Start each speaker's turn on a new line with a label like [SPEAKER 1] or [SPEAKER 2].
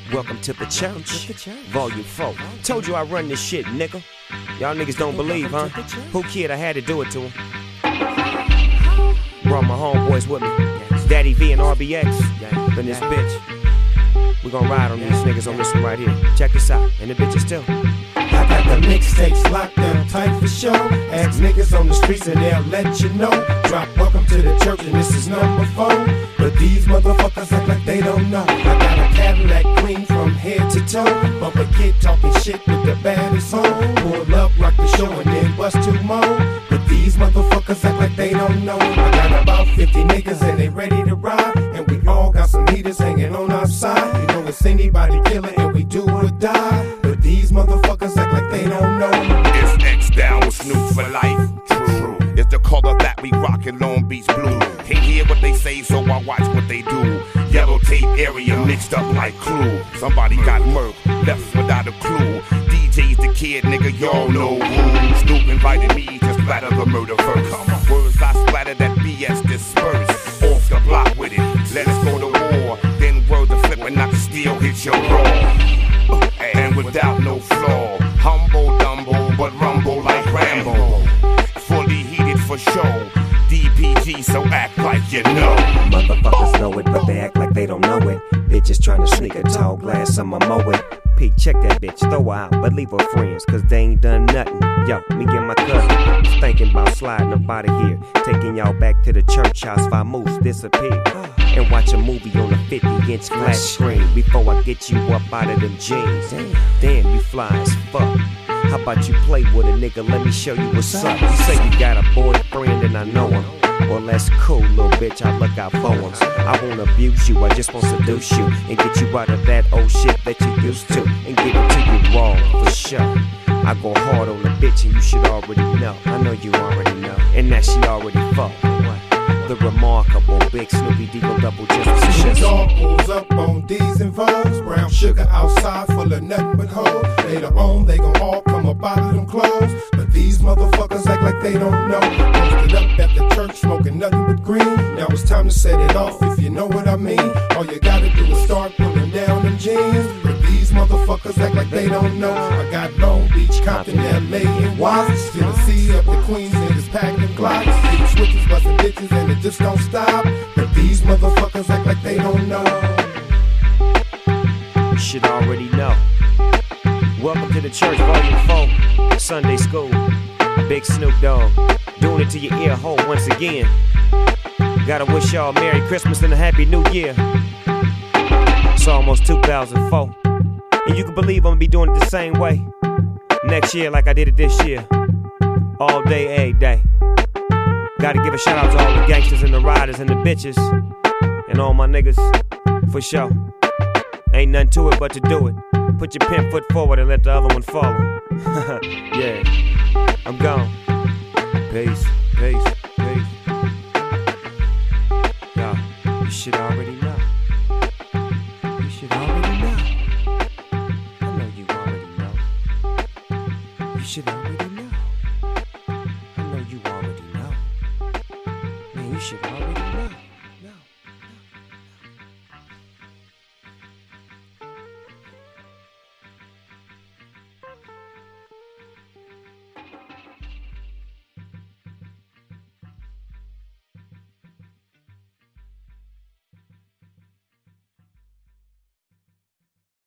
[SPEAKER 1] Welcome to the church, volume 4. Told you I run this shit, nigga. Y'all niggas don't believe, huh? Who kid I had to do it to him? Brought my homeboys with me. Daddy V and RBX. Been this bitch. We gon' ride on these niggas on this one right here. Check this out, and the bitches too.
[SPEAKER 2] I got the mixtapes locked up tight for show. Ask niggas on the streets and they'll let you know. Drop welcome to the church and this is number 4. But these motherfuckers act like they don't know. I got a Cadillac clean from head to toe. Bumper kid talking shit with the baddest home. Pull up, rock the show and then bust 2 more. But these motherfuckers act like they don't know. I got about 50 niggas and they ready to ride. And we all got some heaters hanging on our side. You know it's anybody killer and we do or die. But these motherfuckers act like they don't know.
[SPEAKER 3] It's X down with Snoop for life. True. It's the color that we rockin' Long Beach blue. Can't hear what they say, so I watch what they do. Yellow tape area mixed up like Clue. Somebody got murked, left without a clue. DJ's the kid, nigga, y'all know who. Snoop invited me to splatter the murder verse. Words I splatter that BS disperse. Off the block with it, let us go to war. Then word to flip and not to steal, hit your raw. And without no flaw, humble, dumble, but rumble like Rambo. Fully heated for show. DPG, so act like you know.
[SPEAKER 1] Motherfuckers know it, but they act like they don't know it. Bitches trying to sneak a tall glass on my mow it. Pete, check that bitch, throw her out, but leave her friends, cause they ain't done nothing. Yo, me and my cousin was thinking about sliding up out of here, taking y'all back to the church house, Moose disappear, and watch a movie on a 50-inch flat screen before I get you up out of them jeans. Damn, you fly as fuck. How about you play with a nigga, let me show you what's up. You say you got a boyfriend and I know him. Well, that's cool, little bitch, I look out for him. I won't abuse you, I just won't seduce you and get you out of that old shit that you used to and give it to you raw, for sure. I go hard on the bitch and you should already know. I know you already know, and that she already fucked. The remarkable Big Snoopy Deagle Double Just
[SPEAKER 2] Shit dog pulls up on D's and V's. Brown sugar outside full of nothing but hoes. Later on they gon' all come up out of them clothes. But these motherfuckers act like they don't know. Posted up at the church smoking nothing but green. Now it's time to set it off if you know what I mean. All you gotta do is start pulling down them jeans. But these motherfuckers act like they don't know. I got Long Beach, Compton, LA, and Watts. Tennessee up the Queens, niggas packing them Glocks. Big switches, busting bitches, and it just don't stop. But these motherfuckers act like they don't know.
[SPEAKER 1] You should already know. Welcome to the church, volume 4, Sunday school. Big Snoop Dogg, doing it to your ear hole once again. Gotta wish y'all Merry Christmas and a Happy New Year. It's almost 2004, and you can believe I'm gonna be doing it the same way next year like I did it this year. All day, every day. Gotta give a shout out to all the gangsters and the riders and the bitches and all my niggas, for sure. Ain't nothing to it but to do it. Put your pimp foot forward and let the other one follow. Yeah, I'm gone. Peace, peace, peace. Y'all, you should already know.